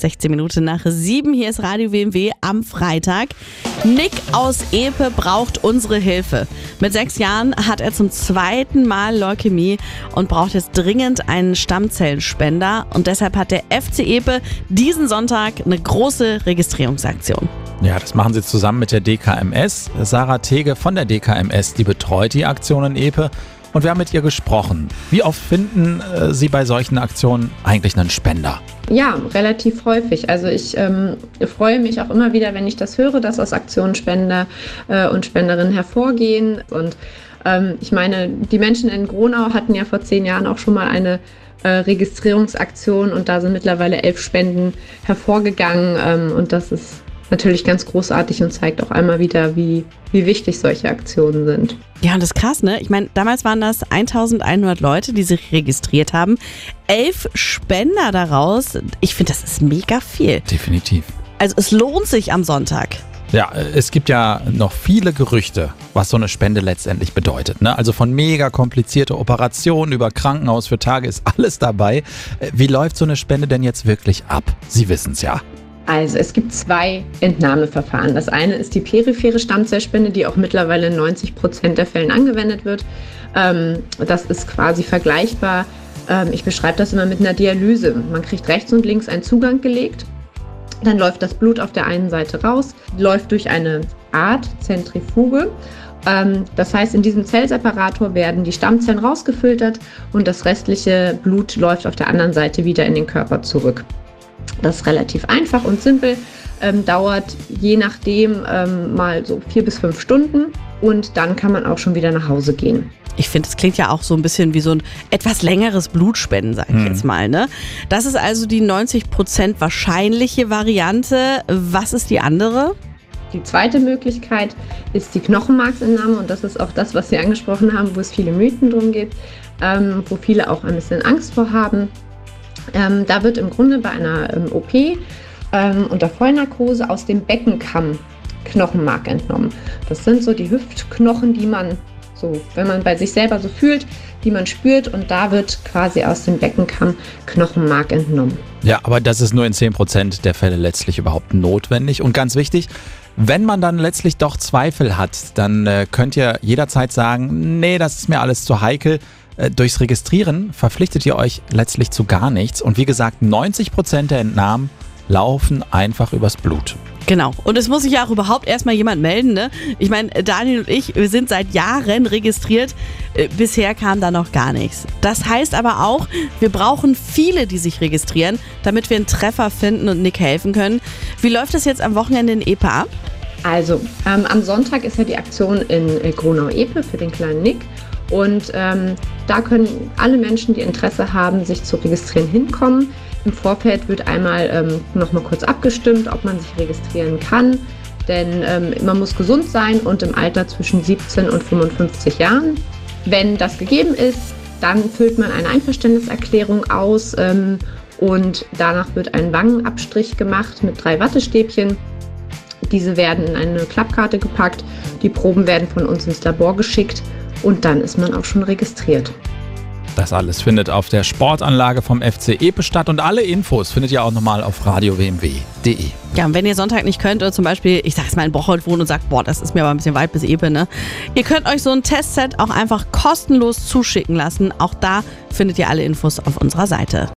16 Minuten nach 7. Hier ist Radio WMW am Freitag. Nick aus Epe braucht unsere Hilfe. Mit 6 Jahren hat er zum 2. Mal Leukämie und braucht jetzt dringend einen Stammzellenspender. Und deshalb hat der FC Epe diesen Sonntag eine große Registrierungsaktion. Ja, das machen sie zusammen mit der DKMS. Sarah Tege von der DKMS, die betreut die Aktion in Epe. Und wir haben mit ihr gesprochen. Wie oft finden Sie bei solchen Aktionen eigentlich einen Spender? Ja, relativ häufig. Also ich freue mich auch immer wieder, wenn ich das höre, dass aus Aktionen Spender und Spenderinnen hervorgehen. Und ich meine, die Menschen in Gronau hatten ja vor 10 Jahren auch schon mal eine Registrierungsaktion und da sind mittlerweile 11 Spenden hervorgegangen. Und das ist natürlich ganz großartig und zeigt auch einmal wieder, wie wichtig solche Aktionen sind. Ja, und das ist krass, ne? Ich meine, damals waren das 1100 Leute, die sich registriert haben. 11 Spender daraus. Ich finde, das ist mega viel. Definitiv. Also es lohnt sich am Sonntag. Ja, es gibt ja noch viele Gerüchte, was so eine Spende letztendlich bedeutet, ne? Also von mega komplizierte Operationen über Krankenhaus für Tage ist alles dabei. Wie läuft so eine Spende denn jetzt wirklich ab? Sie wissen es ja. Also es gibt 2 Entnahmeverfahren. Das eine ist die periphere Stammzellspende, die auch mittlerweile in 90% der Fällen angewendet wird. Das ist quasi vergleichbar. Ich beschreibe das immer mit einer Dialyse. Man kriegt rechts und links einen Zugang gelegt. Dann läuft das Blut auf der einen Seite raus, läuft durch eine Art Zentrifuge. Das heißt, in diesem Zellseparator werden die Stammzellen rausgefiltert und das restliche Blut läuft auf der anderen Seite wieder in den Körper zurück. Das ist relativ einfach und simpel, dauert je nachdem mal so 4 bis 5 Stunden und dann kann man auch schon wieder nach Hause gehen. Ich finde, es klingt ja auch so ein bisschen wie so ein etwas längeres Blutspenden, sage ich jetzt mal, ne? Das ist also die 90% wahrscheinliche Variante. Was ist die andere? Die zweite Möglichkeit ist die Knochenmarksentnahme und das ist auch das, was Sie angesprochen haben, wo es viele Mythen drum gibt, wo viele auch ein bisschen Angst vor haben. Da wird im Grunde bei einer OP unter Vollnarkose aus dem Beckenkamm Knochenmark entnommen. Das sind so die Hüftknochen, die man so, wenn man bei sich selber so fühlt, die man spürt und da wird quasi aus dem Beckenkamm Knochenmark entnommen. Ja, aber das ist nur in 10% der Fälle letztlich überhaupt notwendig. Und ganz wichtig, wenn man dann letztlich doch Zweifel hat, dann könnt ihr jederzeit sagen, nee, das ist mir alles zu heikel. Durchs Registrieren verpflichtet ihr euch letztlich zu gar nichts. Und wie gesagt, 90% der Entnahmen laufen einfach übers Blut. Genau. Und es muss sich ja auch überhaupt erstmal jemand melden, ne? Ich meine, Daniel und ich, wir sind seit Jahren registriert. Bisher kam da noch gar nichts. Das heißt aber auch, wir brauchen viele, die sich registrieren, damit wir einen Treffer finden und Nick helfen können. Wie läuft das jetzt am Wochenende in Epe ab? Also, am Sonntag ist ja die Aktion in Gronau-Epe für den kleinen Nick. Und da können alle Menschen, die Interesse haben, sich zu registrieren, hinkommen. Im Vorfeld wird einmal noch mal kurz abgestimmt, ob man sich registrieren kann. Denn man muss gesund sein und im Alter zwischen 17 und 55 Jahren. Wenn das gegeben ist, dann füllt man eine Einverständniserklärung aus und danach wird ein Wangenabstrich gemacht mit 3 Wattestäbchen. Diese werden in eine Klappkarte gepackt, die Proben werden von uns ins Labor geschickt. Und dann ist man auch schon registriert. Das alles findet auf der Sportanlage vom FC Epe statt und alle Infos findet ihr auch nochmal auf radiowmw.de. Ja, und wenn ihr Sonntag nicht könnt oder zum Beispiel, ich sag jetzt mal in Bocholt wohnt und sagt, boah, das ist mir aber ein bisschen weit bis Epe, ne? Ihr könnt euch so ein Testset auch einfach kostenlos zuschicken lassen. Auch da findet ihr alle Infos auf unserer Seite.